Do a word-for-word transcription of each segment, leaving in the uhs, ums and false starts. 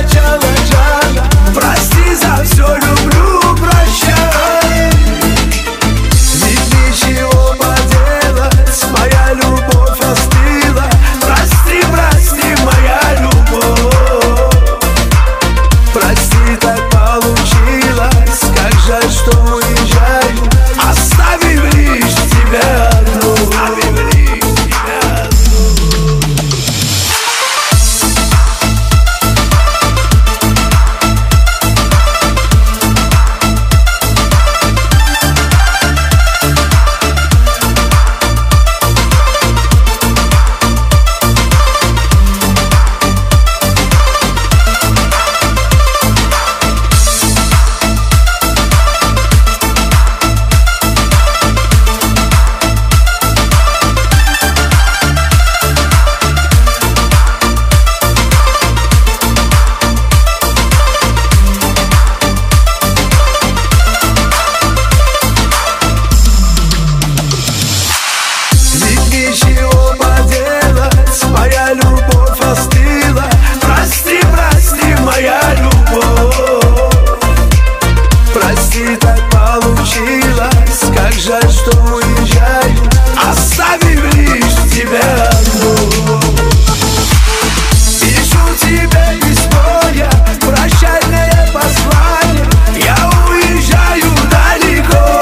сначала, Джана. Прости за все, люблю, прощай. Ведь ничего поделать, моя любовь остыла. Прости, прости, моя любовь. Прости, так получилось, как жаль, что уезжаю, оставив лишь тебя одну. Ничего поделать, моя любовь остыла. Прости, прости, моя любовь. Прости, так получилось, как жаль, что уезжаю, оставив лишь тебя одну. Пишу тебе письмо я, прощальное послание. Я уезжаю далеко,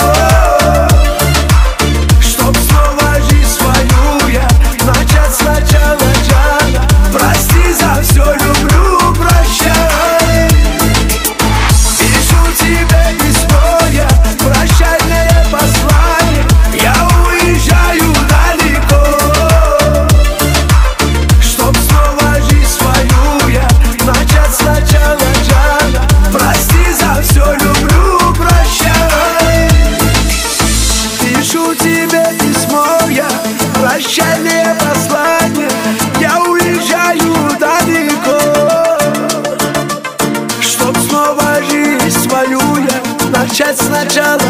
чтоб снова жизнь свою я начать сначала, Джана. Прости за все, люблю, прощай. Пишу тебе письмо я, прощальное послание. Я уезжаю далеко, чтоб снова жизнь свою я начать сначала, Джана. Прости за все, люблю, прощай. Пишу тебе письмо я, прощальное послание. Я уезжаю далеко, чтоб снова жизнь свою я начать сначала,